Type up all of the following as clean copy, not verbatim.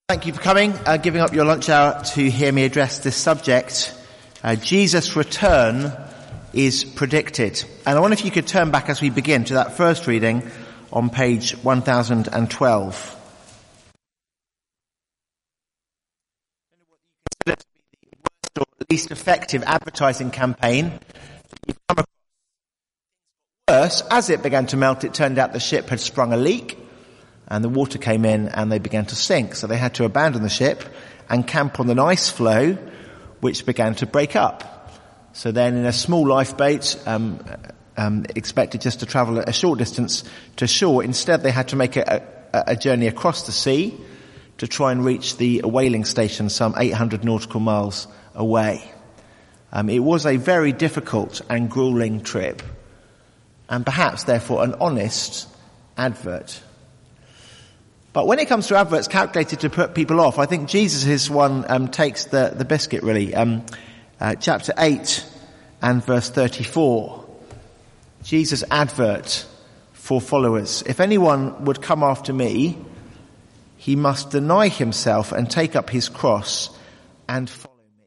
Thank you for coming, giving up your lunch hour to hear me address this subject. Jesus' return is predicted. And I wonder if you could turn back as we begin to that first reading on page 1012. Or at least effective advertising campaign you've come across. Worse, as it began to melt, it turned out the ship had sprung a leak and the water came in and they began to sink. So they had to abandon the ship and camp on an ice floe which began to break up. So then in a small lifeboat, expected just to travel a short distance to shore, instead they had to make a journey across the sea to try and reach the whaling station some 800 nautical miles away. It was a very difficult and grueling trip, and perhaps therefore an honest advert. But when it comes to adverts calculated to put people off, I think Jesus' one takes the biscuit really. Chapter 8 and verse 34. Jesus' advert for followers. If anyone would come after me, he must deny himself and take up his cross and follow me.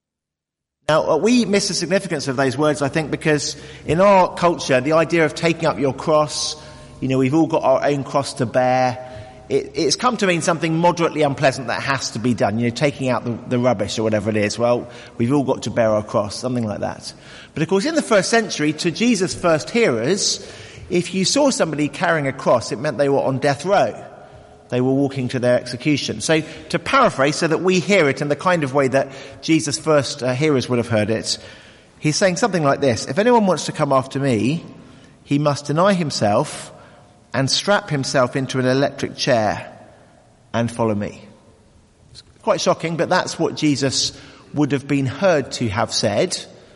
Now, we miss the significance of those words, I think, because in our culture, the idea of taking up your cross, we've all got our own cross to bear. It's come to mean something moderately unpleasant that has to be done, taking out the rubbish or whatever it is. Well, we've all got to bear our cross, something like that. But of course, in the first century, to Jesus' first hearers, if you saw somebody carrying a cross, it meant they were on death row. They were walking to their execution. So to paraphrase so that we hear it in the kind of way that Jesus' first hearers would have heard it, he's saying something like this: if anyone wants to come after me, he must deny himself and strap himself into an electric chair and follow me. It's quite shocking, but that's what Jesus would have been heard to have said.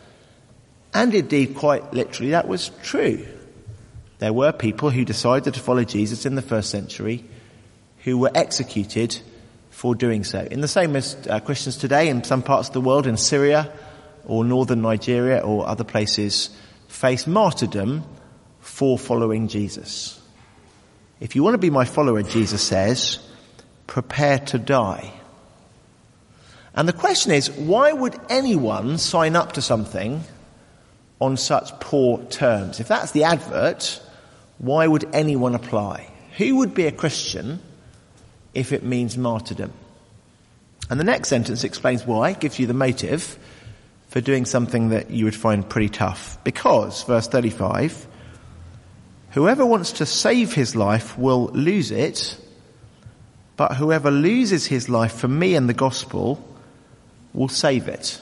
And indeed, quite literally, that was true. There were people who decided to follow Jesus in the first century who were executed for doing so. In the same as Christians today in some parts of the world, in Syria or northern Nigeria or other places, face martyrdom for following Jesus. If you want to be my follower, Jesus says, prepare to die. And the question is, why would anyone sign up to something on such poor terms? If that's the advert, why would anyone apply? Who would be a Christian if it means martyrdom? And the next sentence explains why, gives you the motive for doing something that you would find pretty tough. Because, verse 35, whoever wants to save his life will lose it, but whoever loses his life for me and the gospel will save it.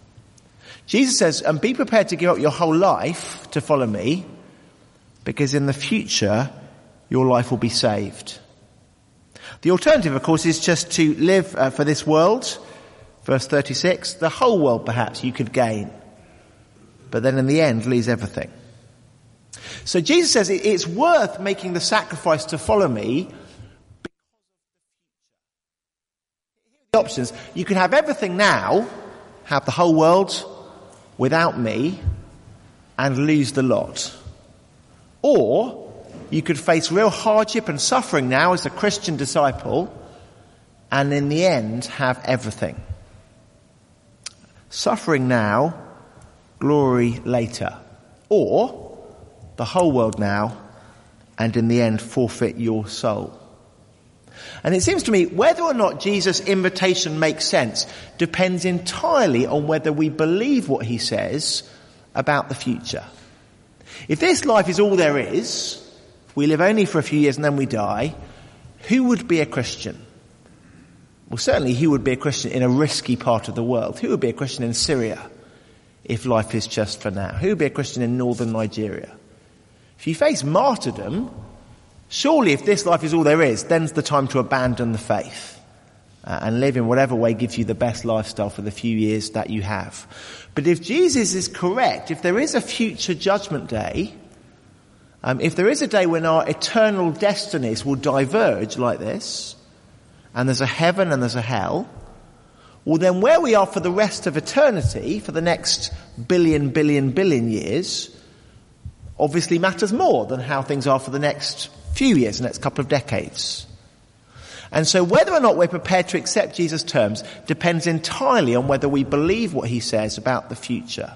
Jesus says, and be prepared to give up your whole life to follow me, because in the future your life will be saved. The alternative, of course, is just to live for this world. Verse 36, the whole world perhaps you could gain, but then in the end lose everything. So Jesus says it's worth making the sacrifice to follow me because of the options. You can have everything now, have the whole world without me, and lose the lot. Or you could face real hardship and suffering now as a Christian disciple, and in the end have everything. Suffering now, glory later. Or the whole world now, and in the end forfeit your soul. And it seems to me whether or not Jesus' invitation makes sense depends entirely on whether we believe what he says about the future. If this life is all there is, we live only for a few years and then we die, who would be a Christian? Well, certainly who would be a Christian in a risky part of the world? Who would be a Christian in Syria if life is just for now? Who would be a Christian in northern Nigeria? If you face martyrdom, surely if this life is all there is, then's the time to abandon the faith and live in whatever way gives you the best lifestyle for the few years that you have. But if Jesus is correct, if there is a future judgment day, if there is a day when our eternal destinies will diverge like this, and there's a heaven and there's a hell, well then where we are for the rest of eternity, for the next billion years, obviously matters more than how things are for the next few years, the next couple of decades. And so whether or not we're prepared to accept Jesus' terms depends entirely on whether we believe what he says about the future.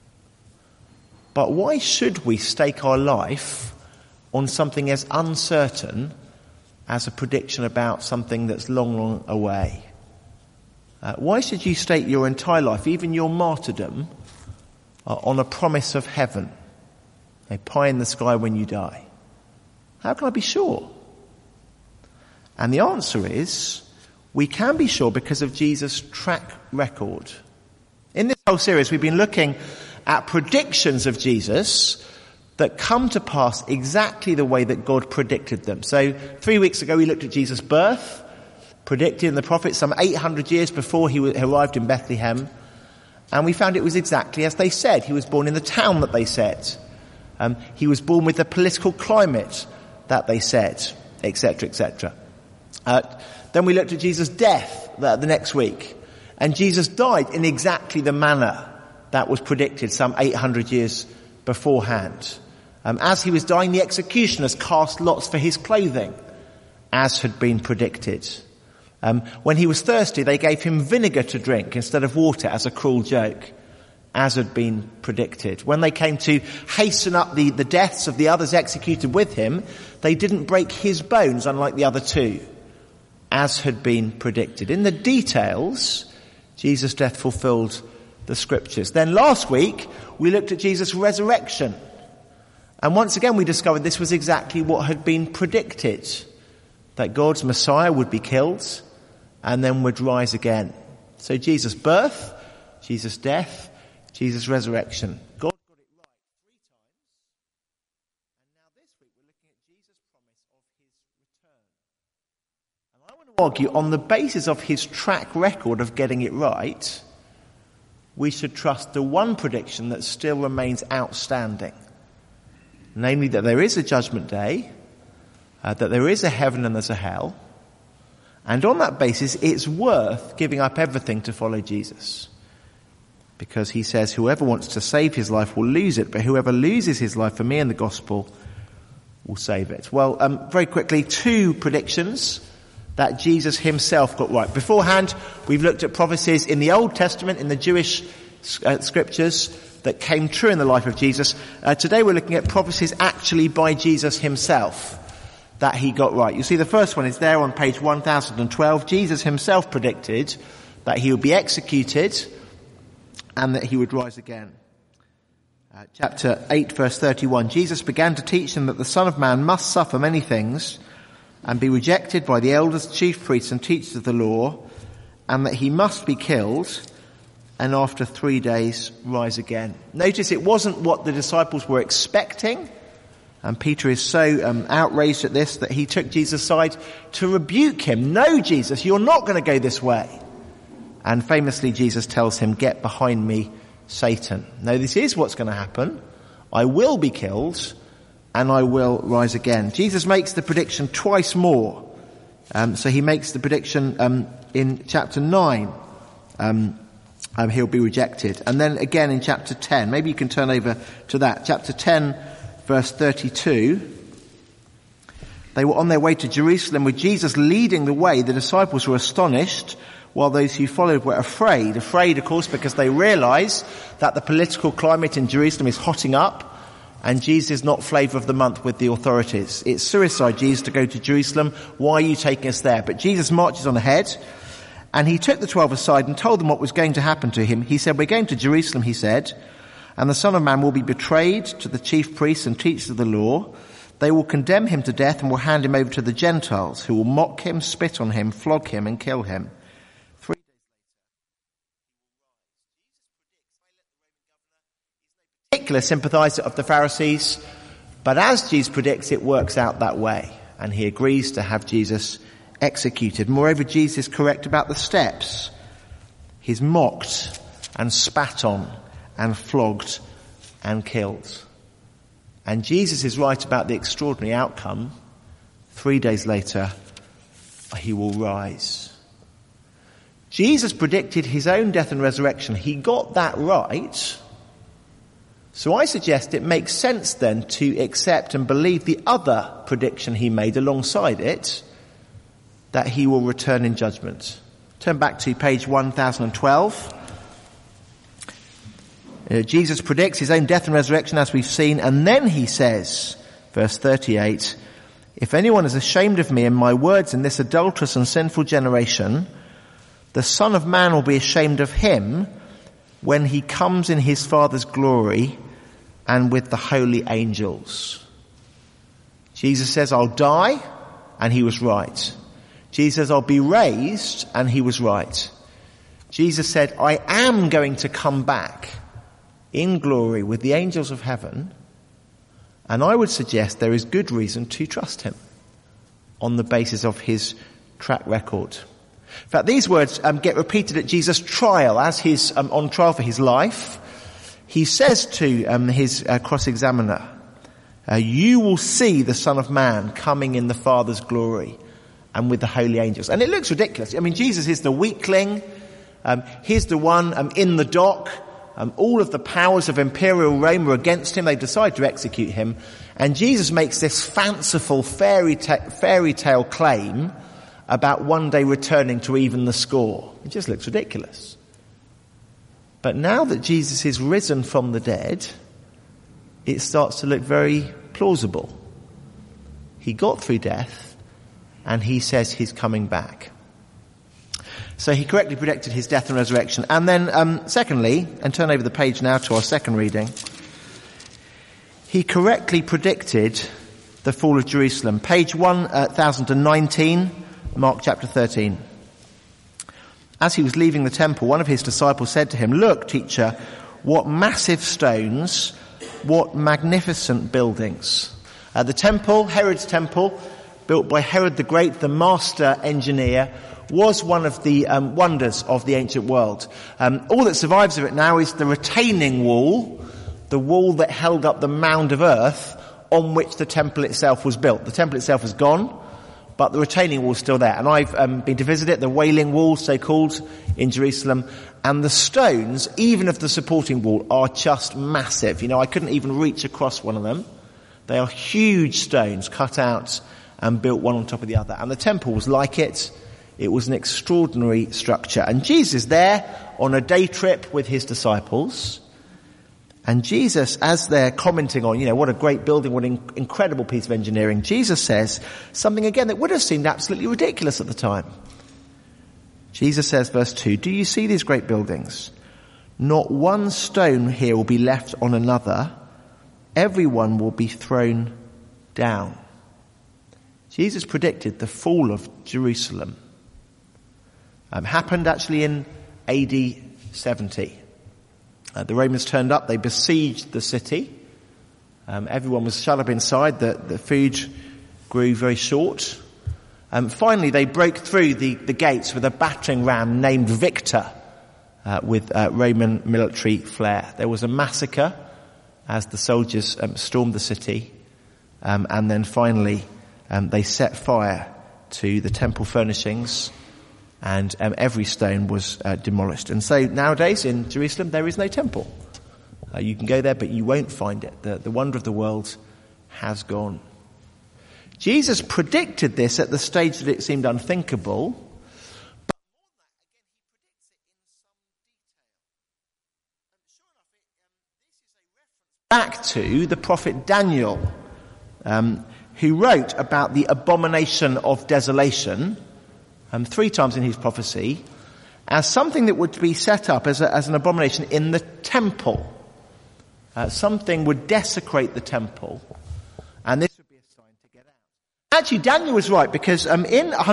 But why should we stake our life on something as uncertain as a prediction about something that's long, long away? Why should you stake your entire life, even your martyrdom, on a promise of heaven, a pie in the sky when you die? How can I be sure? And the answer is, we can be sure because of Jesus' track record. In this whole series, we've been looking at predictions of Jesus that come to pass exactly the way that God predicted them. So 3 weeks ago, we looked at Jesus' birth, predicted in the prophets some 800 years before he arrived in Bethlehem. And we found it was exactly as they said. He was born in the town that they said. He was born with the political climate that they said, etc., etc. Then we looked at Jesus' death the next week. And Jesus died in exactly the manner that was predicted some 800 years beforehand. As he was dying, the executioners cast lots for his clothing, as had been predicted. When he was thirsty, they gave him vinegar to drink instead of water as a cruel joke, as had been predicted. When they came to hasten up the deaths of the others executed with him, they didn't break his bones, unlike the other two, as had been predicted. In the details, Jesus' death fulfilled the scriptures. Then last week, we looked at Jesus' resurrection. And once again, we discovered this was exactly what had been predicted, that God's Messiah would be killed and then would rise again. So Jesus' birth, Jesus' death, Jesus' resurrection. God got it right 3 times. And now this week we're looking at Jesus' promise of his return. And I want to argue on the basis of his track record of getting it right, we should trust the one prediction that still remains outstanding. Namely that there is a judgment day, that there is a heaven and there's a hell. And on that basis, it's worth giving up everything to follow Jesus. Because he says, whoever wants to save his life will lose it, but whoever loses his life for me and the gospel will save it. Well, very quickly, 2 predictions that Jesus himself got right. Beforehand, we've looked at prophecies in the Old Testament, in the Jewish scriptures, that came true in the life of Jesus. Today we're looking at prophecies actually by Jesus himself that he got right. You see, the first one is there on page 1012. Jesus himself predicted that he would be executed and that he would rise again. Chapter 8, verse 31. Jesus began to teach them that the Son of Man must suffer many things and be rejected by the elders, chief priests and teachers of the law, and that he must be killed and after 3 days rise again. Notice it wasn't what the disciples were expecting. And Peter is so outraged at this that he took Jesus aside to rebuke him. No, Jesus, you're not going to go this way. And famously, Jesus tells him, get behind me, Satan. No, this is what's going to happen. I will be killed and I will rise again. Jesus makes the prediction twice more. So he makes the prediction in chapter 9. He'll be rejected. And then again in chapter 10. Maybe you can turn over to that. Chapter 10, verse 32. They were on their way to Jerusalem with Jesus leading the way. The disciples were astonished, while those who followed were afraid. Afraid, of course, because they realize that the political climate in Jerusalem is hotting up and Jesus is not flavour of the month with the authorities. It's suicide, Jesus, to go to Jerusalem. Why are you taking us there? But Jesus marches on ahead. And he took the 12 aside and told them what was going to happen to him. He said, we're going to Jerusalem, he said, and the Son of Man will be betrayed to the chief priests and teachers of the law. They will condemn him to death and will hand him over to the Gentiles, who will mock him, spit on him, flog him and kill him. 3 days later, particular sympathizer of the Pharisees, but as Jesus predicts, it works out that way, and he agrees to have Jesus executed. Moreover, Jesus is correct about the steps. He's mocked and spat on and flogged and killed. And Jesus is right about the extraordinary outcome. 3 days later, he will rise. Jesus predicted his own death and resurrection. He got that right. So I suggest it makes sense then to accept and believe the other prediction he made alongside it, that he will return in judgment. Turn back to page 1012. Jesus predicts his own death and resurrection, as we've seen, and then he says, verse 38, if anyone is ashamed of me and my words in this adulterous and sinful generation, the Son of Man will be ashamed of him when he comes in his Father's glory and with the holy angels. Jesus says, I'll die, and he was right. Jesus says, I'll be raised, and he was right. Jesus said, I am going to come back in glory with the angels of heaven, and I would suggest there is good reason to trust him on the basis of his track record. In fact, these words get repeated at Jesus' trial, as he's on trial for his life. He says to his cross-examiner, you will see the Son of Man coming in the Father's glory and with the holy angels. And it looks ridiculous. I mean, Jesus is the weakling. He's the one in the dock. All of the powers of imperial Rome are against him. They decide to execute him. And Jesus makes this fanciful fairy tale claim about one day returning to even the score. It just looks ridiculous. But now that Jesus is risen from the dead, it starts to look very plausible. He got through death, and he says he's coming back. So he correctly predicted his death and resurrection. And then, secondly, and turn over the page now to our second reading, he correctly predicted the fall of Jerusalem. Page 1019, Mark chapter 13. As he was leaving the temple, one of his disciples said to him, look, teacher, what massive stones, what magnificent buildings. The temple, Herod's temple, built by Herod the Great, the master engineer, was one of the wonders of the ancient world. All that survives of it now is the retaining wall, the wall that held up the mound of earth on which the temple itself was built. The temple itself is gone, but the retaining wall is still there. And I've been to visit it, the Wailing Wall, so called, in Jerusalem. And the stones, even of the supporting wall, are just massive. You know, I couldn't even reach across one of them. They are huge stones cut out and built one on top of the other. And the temple was like it. It was an extraordinary structure. And Jesus is there on a day trip with his disciples. And Jesus, as they're commenting on, what a great building, what an incredible piece of engineering, Jesus says something again that would have seemed absolutely ridiculous at the time. Jesus says, verse 2, do you see these great buildings? Not one stone here will be left on another. Everyone will be thrown down. Jesus predicted the fall of Jerusalem. Happened actually in AD 70. The Romans turned up, they besieged the city. Everyone was shut up inside, the food grew very short. Finally they broke through the gates with a battering ram named Victor, with Roman military flair. There was a massacre as the soldiers stormed the city, and then finally they set fire to the temple furnishings, and every stone was demolished. And so nowadays in Jerusalem there is no temple. You can go there, but you won't find it. The wonder of the world has gone. Jesus predicted this at the stage that it seemed unthinkable. But back to the prophet Daniel, who wrote about the abomination of desolation 3 times in his prophecy, as something that would be set up as an abomination in the temple. Something would desecrate the temple, and this would be a sign to get out. Actually, Daniel was right, because in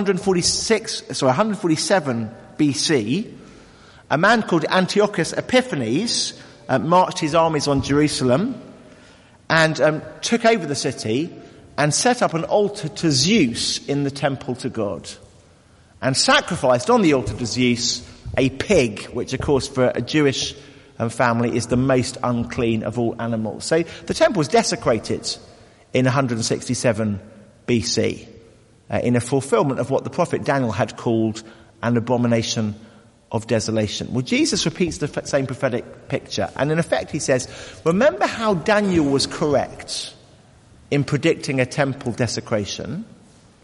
147 BC, a man called Antiochus Epiphanes marched his armies on Jerusalem and took over the city and set up an altar to Zeus in the temple to God, and sacrificed on the altar to Zeus a pig, which of course for a Jewish family is the most unclean of all animals. So the temple was desecrated in 167 BC in a fulfillment of what the prophet Daniel had called an abomination of desolation. Well, Jesus repeats the same prophetic picture, and in effect he says, remember how Daniel was correct in predicting a temple desecration?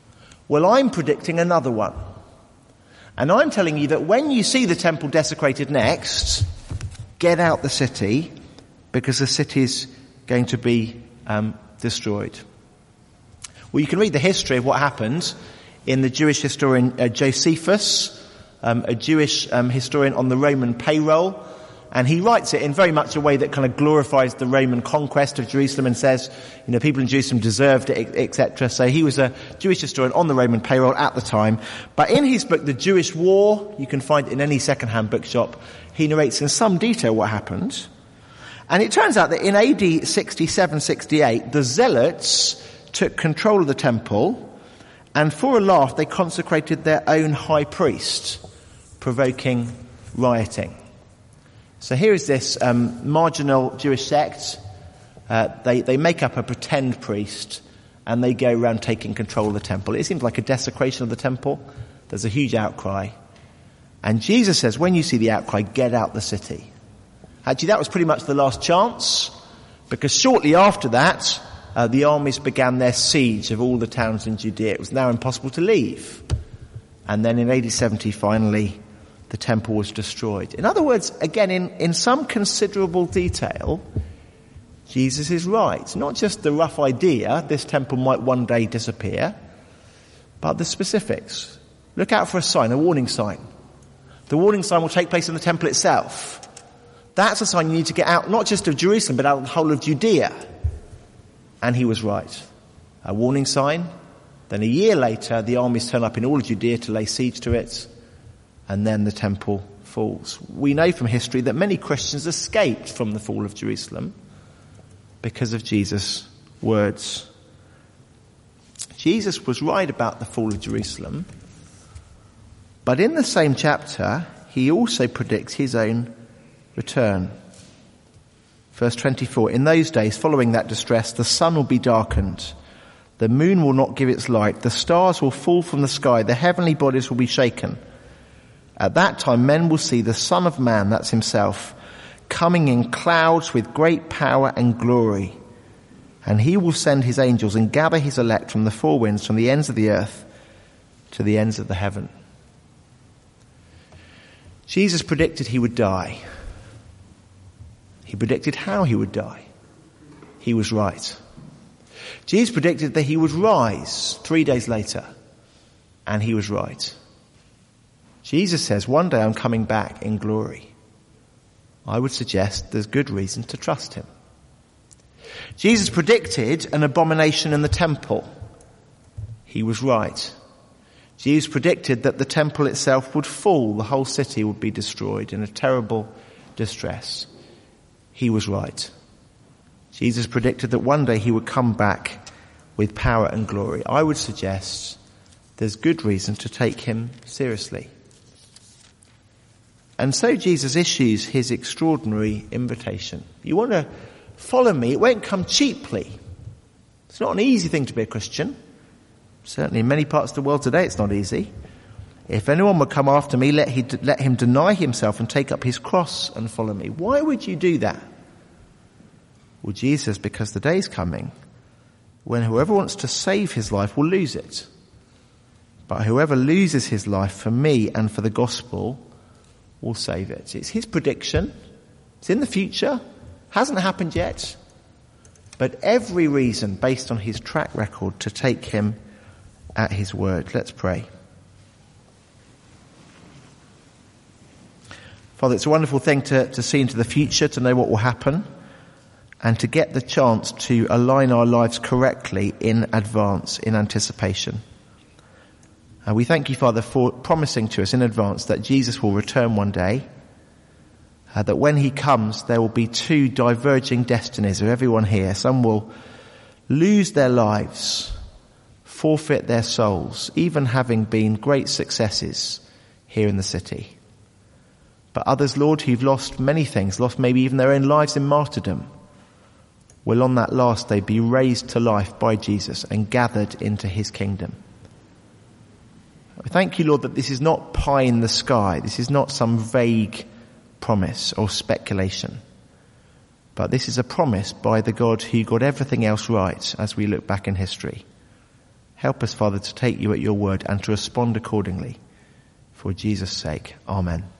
Well, I'm predicting another one. And I'm telling you that when you see the temple desecrated next, get out the city, because the city's going to be destroyed. Well, you can read the history of what happened in the Jewish historian Josephus, a Jewish historian on the Roman payroll. And he writes it in very much a way that kind of glorifies the Roman conquest of Jerusalem and says, people in Jerusalem deserved it, etc. So he was a Jewish historian on the Roman payroll at the time. But in his book, The Jewish War, you can find it in any second-hand bookshop, he narrates in some detail what happened. And it turns out that in AD 67-68, the Zealots took control of the temple, and for a laugh, they consecrated their own high priest, provoking rioting. So here is this marginal Jewish sect. They make up a pretend priest, and they go around taking control of the temple. It seems like a desecration of the temple. There's a huge outcry. And Jesus says, when you see the outcry, get out the city. Actually, that was pretty much the last chance, because shortly after that, the armies began their siege of all the towns in Judea. It was now impossible to leave. And then in AD 70, finally, the temple was destroyed. In other words, again, in some considerable detail, Jesus is right. Not just the rough idea, this temple might one day disappear, but the specifics. Look out for a sign, a warning sign. The warning sign will take place in the temple itself. That's a sign you need to get out, not just of Jerusalem, but out of the whole of Judea. And he was right. A warning sign. Then a year later, the armies turn up in all of Judea to lay siege to it. And then the temple falls. We know from history that many Christians escaped from the fall of Jerusalem because of Jesus' words. Jesus was right about the fall of Jerusalem, but in the same chapter, he also predicts his own return. Verse 24, in those days following that distress, the sun will be darkened, the moon will not give its light, the stars will fall from the sky, the heavenly bodies will be shaken. At that time, men will see the Son of Man, that's himself, coming in clouds with great power and glory. And he will send his angels and gather his elect from the four winds, from the ends of the earth to the ends of the heaven. Jesus predicted he would die. He predicted how he would die. He was right. Jesus predicted that he would rise 3 days later. And he was right. Jesus says, one day I'm coming back in glory. I would suggest there's good reason to trust him. Jesus predicted an abomination in the temple. He was right. Jesus predicted that the temple itself would fall, the whole city would be destroyed in a terrible distress. He was right. Jesus predicted that one day he would come back with power and glory. I would suggest there's good reason to take him seriously. And so Jesus issues his extraordinary invitation. You want to follow me, it won't come cheaply. It's not an easy thing to be a Christian. Certainly in many parts of the world today it's not easy. If anyone would come after me, let him deny himself and take up his cross and follow me. Why would you do that? Well, Jesus, because the day's coming when whoever wants to save his life will lose it. But whoever loses his life for me and for the gospel will save it. It's his prediction. It's in the future. Hasn't happened yet. But every reason based on his track record to take him at his word. Let's pray. Father, it's a wonderful thing to see into the future, to know what will happen, and to get the chance to align our lives correctly in advance, in anticipation. We thank you, Father, for promising to us in advance that Jesus will return one day, that when he comes there will be two diverging destinies of everyone here. Some will lose their lives, forfeit their souls, even having been great successes here in the city. But others, Lord, who've lost many things, lost maybe even their own lives in martyrdom, will on that last day be raised to life by Jesus and gathered into his kingdom. We thank you, Lord, that this is not pie in the sky. This is not some vague promise or speculation. But this is a promise by the God who got everything else right as we look back in history. Help us, Father, to take you at your word and to respond accordingly. For Jesus' sake. Amen.